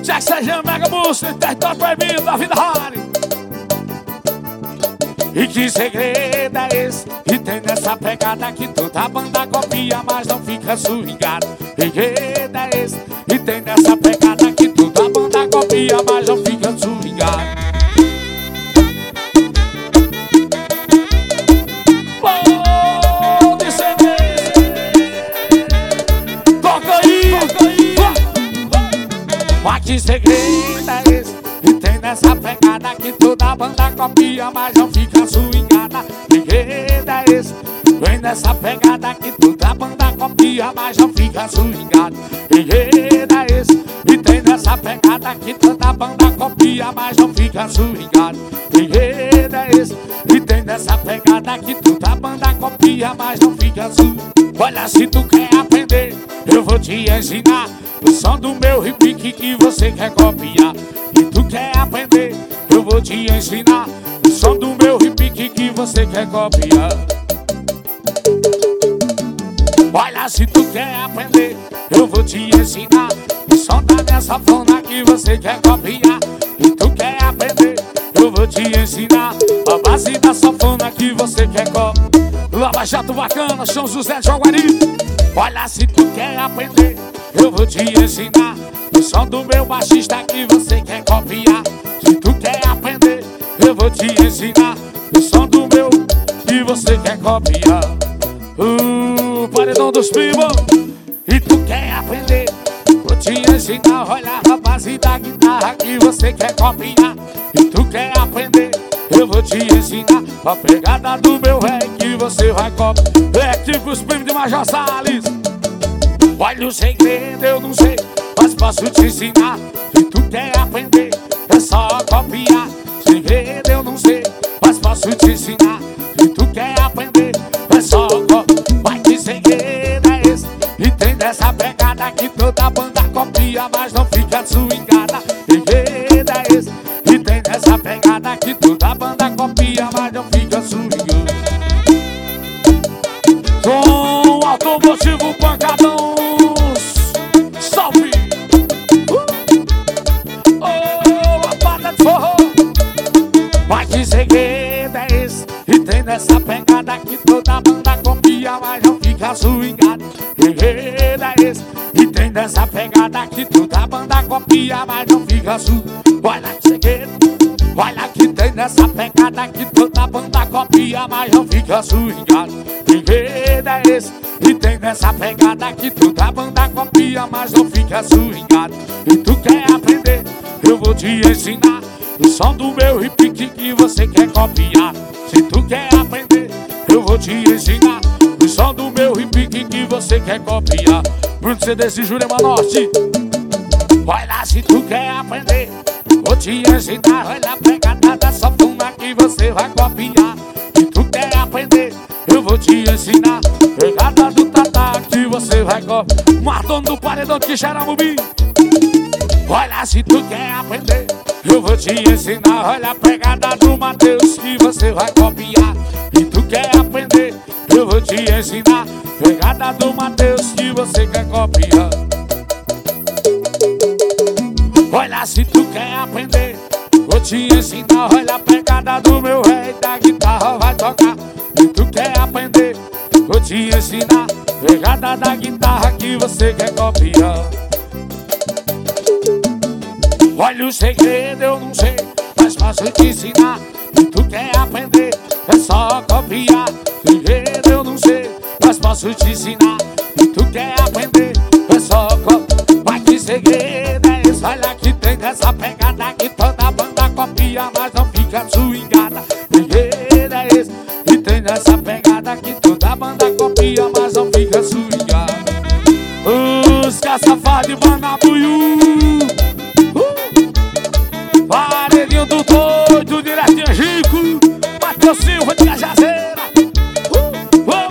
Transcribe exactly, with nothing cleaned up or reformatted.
Jack Sejam Mega Música, território proibido da vida rara. E que segredo é esse que tem nessa pegada que toda banda copia, mas não fica swingado? Que segredo é esse que tem nessa pegada que toda banda copia, mas não fica swingado? Mas que segredo é esse que tem nessa pegada que toda banda copia, mas não fica swingada? Que segredo é esse que tem nessa pegada que toda banda copia, mas não fica swingada? Que segredo é esse que tem nessa pegada que toda banda copia, mas não fica swingada? Que segredo é esse que tem nessa pegada que toda banda copia, mas não fica swingada? Olha, se tu quer aprender, eu vou te ensinar o som do meu repique que você quer copiar. E tu quer aprender, eu vou te ensinar o som do meu repique que você quer copiar. Olha, se tu quer aprender, eu vou te ensinar o som da minha sanfona que você quer copiar. E tu quer aprender, eu vou te ensinar a base da sanfona que você quer copiar. Lava Jato Bacana, São José de Jaguari. Olha, se tu quer aprender, eu vou te ensinar o som do meu baixista que você quer copiar. Se tu quer aprender, eu vou te ensinar o som do meu que você quer copiar. O paredão dos primos. E tu quer aprender, vou te ensinar, olha a base da guitarra que você quer copiar. E tu quer aprender, eu vou te ensinar a pegada do meu ré que você vai copiar. É tipo os primos de Major Salles. Olha o segredo, eu não sei, mas posso te ensinar. Se tu quer aprender, é só copiar. Segredo eu não sei, mas posso te ensinar. Se tu quer aprender, é só copiar. Mas que segredo é esse? E tem dessa pegada que toda banda copia, mas não fica swingada. Segredo é esse? E tem dessa pegada que toda banda copia, mas não fica swingada. Som automotivo pancadão. Salve! Uh! Oh, a pata de forró. Mas que segredo é esse? E tem nessa pegada que toda banda copia, mas não fica swingada. Que segredo é esse? E tem nessa pegada que toda banda copia, mas não fica swingada. Olha que segredo. Olha que tem nessa pegada que toda banda copia, mas não fica swingada. Que segredo é esse? E tem nessa pegada que toda banda copia, mas não fica swingada. E tu quer aprender, eu vou te ensinar o som do meu repique que você quer copiar. Se tu quer aprender, eu vou te ensinar o som do meu repique que você quer copiar. Bruno C D C Jurema Norte. Olha, se tu quer aprender, vou te ensinar, olha a pegada da sanfona que você vai copiar. Se tu quer aprender, eu vou te ensinar pegada do tatá que você vai copiar. Mardono do Paredão de Xaramubi. Olha, se tu quer aprender, eu vou te ensinar, olha a pegada do Matheus que você vai copiar. E tu quer aprender, eu vou te ensinar pegada do Matheus que você quer copiar. Olha, se tu quer aprender, vou te ensinar, olha a pegada do meu rei da guitarra vai tocar. E tu quer aprender, vou te ensinar pegada da guitarra que você quer copiar. Olha o segredo, eu não sei, mas posso te ensinar. Se tu quer aprender, é só copiar. Segredo eu não sei, mas posso te ensinar. Se tu quer aprender, é só copiar. Mas que segredo é esse? Olha que tem essa pegada que toda banda copia, mas não fica swingada. Segredo é esse? E tem nessa pegada que toda banda copia, mas não fica swingada. Os caça-fardos de Banabuiú. Paredinho do doido, direto de Angico. Matheus Silva de Cajazeira. uh, uh.